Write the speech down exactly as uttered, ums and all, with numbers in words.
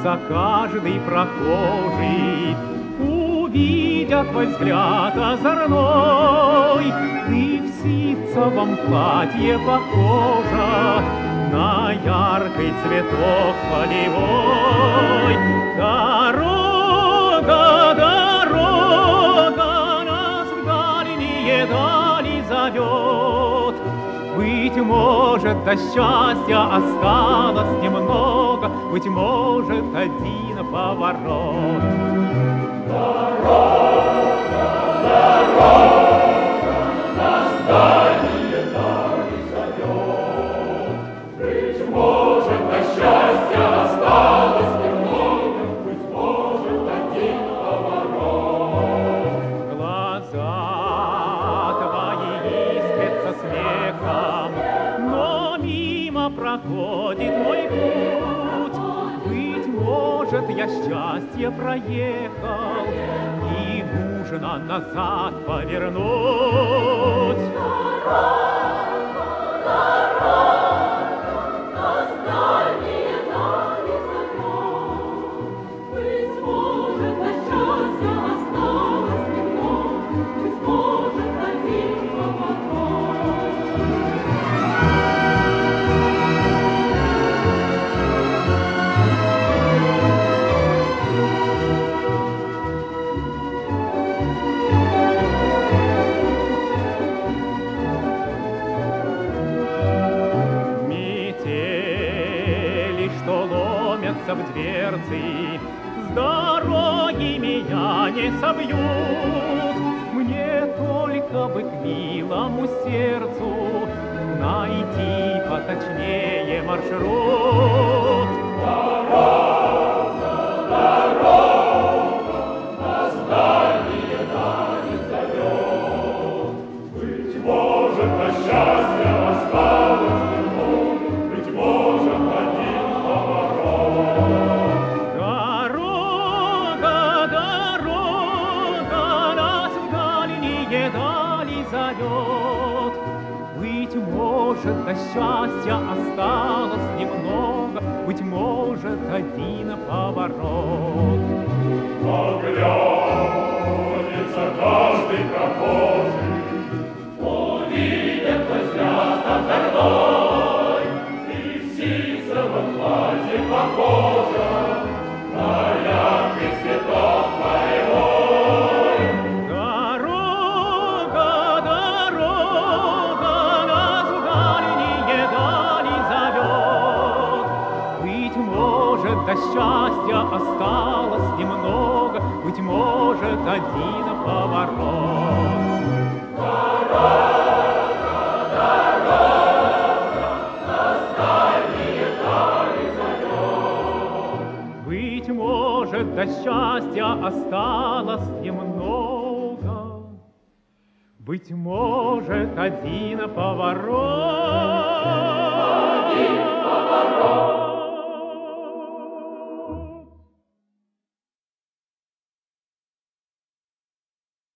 Улыбнется каждый прохожий, увидя твой взгляд озорной. Ты в ситцевом платье похожа на яркий цветок полевой. Дорога, дорога нас в дальние дали зовет. Быть может, до счастья осталось немного, быть может, один поворот. Дорога, дорога нас в дальние дали зовет. Быть может, до счастья осталось немного, быть может, один поворот. Глаза твои искрятся смехом, но мимо проходит мой путь. Быть может, я счастье проехал, и нужно назад повернуть. Дорога, дорога нас в дальние дали зовет. Быть может, до счастья осталось немного, быть может, один поворот. Метели, что ломятся в дверцы, с дороги меня не собьют. Мне только бы к милому сердцу найти поточнее маршрут. Дорога, дорога нас в дальние дали зовет. Быть может, до счастья осталось немного, быть может, один поворот. Дорога, дорога нас в дальние дали зовет. Быть может, до счастья осталось немного, быть может, один поворот. Оглянется каждый прохожий, увидя твой взгляд озорной. Ты в ситцевом платье похожа на яркий цветок полевой. Дорога, дорога нас в дальние дали зовет. Быть может, до счастья осталось немного, быть может, один поворот. Дорога, дорога нас в дальние дали зовет. Быть может, до счастья осталось немного, быть может, один поворот. Один